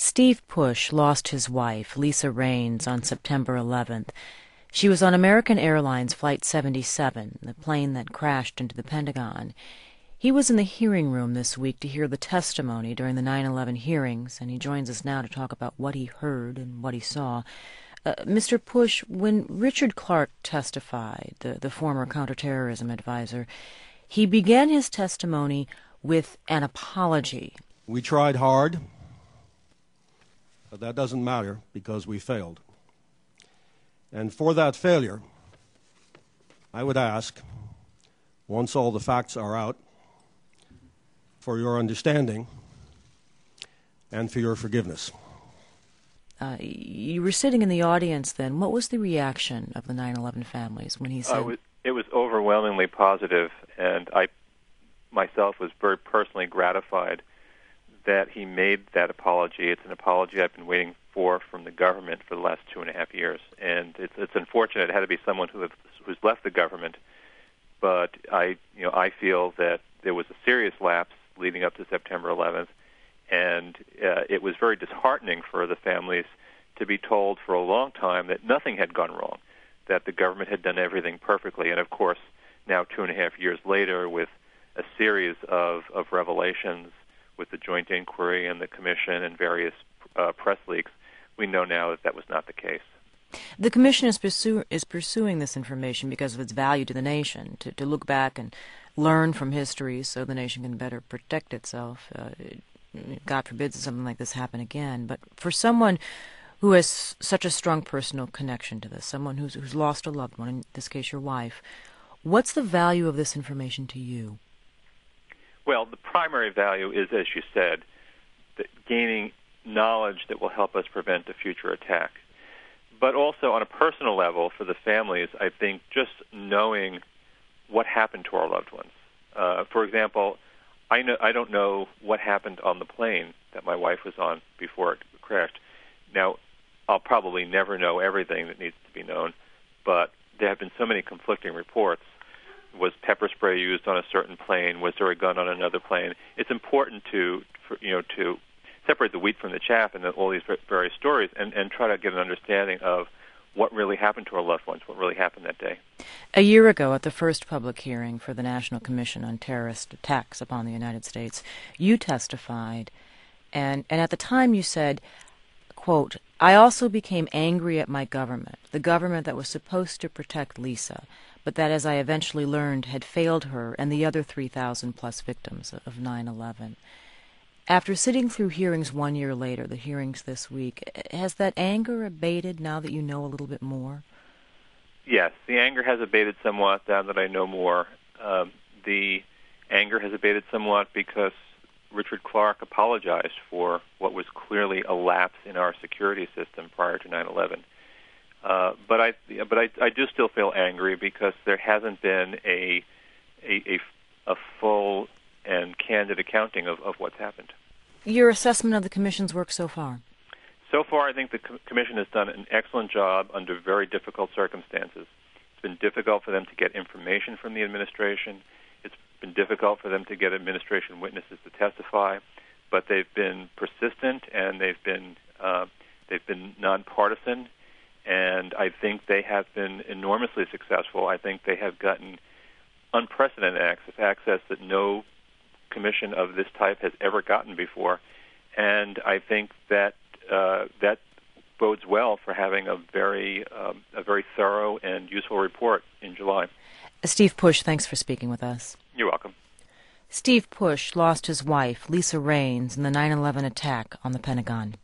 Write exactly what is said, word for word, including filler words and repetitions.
Steve Push lost his wife, Lisa Raines, on September eleventh. She was on American Airlines Flight seventy-seven, the plane that crashed into the Pentagon. He was in the hearing room this week to hear the testimony during the nine eleven hearings, and he joins us now to talk about what he heard and what he saw. Uh, Mister Push, when Richard Clarke testified, the, the former counterterrorism advisor, he began his testimony with an apology. We tried hard, but that doesn't matter because we failed. And for that failure, I would ask, once all the facts are out, for your understanding and for your forgiveness. Uh, you were sitting in the audience then. What was the reaction of the nine eleven families when he said... Uh, it was overwhelmingly positive, and I myself was very personally gratified that he made that apology. It's an apology I've been waiting for from the government for the last two and a half years, and it's, it's unfortunate. It had to be someone who have, who's left the government, but I, you know, I feel that there was a serious lapse leading up to September eleventh, and uh, it was very disheartening for the families to be told for a long time that nothing had gone wrong, that the government had done everything perfectly. And of course, now two and a half years later, with a series of, of revelations with the joint inquiry and the commission and various uh, press leaks, we know now that that was not the case. The commission is, pursue, is pursuing this information because of its value to the nation, to, to look back and learn from history so the nation can better protect itself. Uh, God forbid something like this happen again. But for someone who has such a strong personal connection to this, someone who's, who's lost a loved one, in this case your wife, what's the value of this information to you? Well, the primary value is, as you said, that gaining knowledge that will help us prevent a future attack. But also on a personal level for the families, I think just knowing what happened to our loved ones. Uh, for example, I know I don't know what happened on the plane that my wife was on before it crashed. Now, I'll probably never know everything that needs to be known, but there have been so many conflicting reports. Was pepper spray used on a certain plane? Was there a gun on another plane? It's important to, for, you know, to separate the wheat from the chaff in all these various stories and, and try to get an understanding of what really happened to our loved ones, what really happened that day. A year ago, at the first public hearing for the National Commission on Terrorist Attacks upon the United States, you testified, and, and at the time you said, quote, I also became angry at my government, the government that was supposed to protect Lisa, but that, as I eventually learned, had failed her and the other three thousand plus victims of nine eleven. After sitting through hearings one year later, the hearings this week, has that anger abated now that you know a little bit more? Yes, the anger has abated somewhat now that I know more. Um, the anger has abated somewhat because Richard Clarke apologized for what was clearly a lapse in our security system prior to nine eleven. Uh, but I, but I, I do still feel angry because there hasn't been a a, a, a full and candid accounting of, of what's happened. Your assessment of the Commission's work so far? So far, I think the co- Commission has done an excellent job under very difficult circumstances. It's been difficult for them to get information from the administration. It's been difficult for them to get administration witnesses to testify, but they've been persistent and they've been uh, they've been nonpartisan, and I think they have been enormously successful. I think they have gotten unprecedented access, access that no commission of this type has ever gotten before, and I think that uh, that bodes well for having a very um, a very thorough and useful report in July. Steve Push, thanks for speaking with us. You're welcome. Steve Push lost his wife, Lisa Raines, in the nine eleven attack on the Pentagon.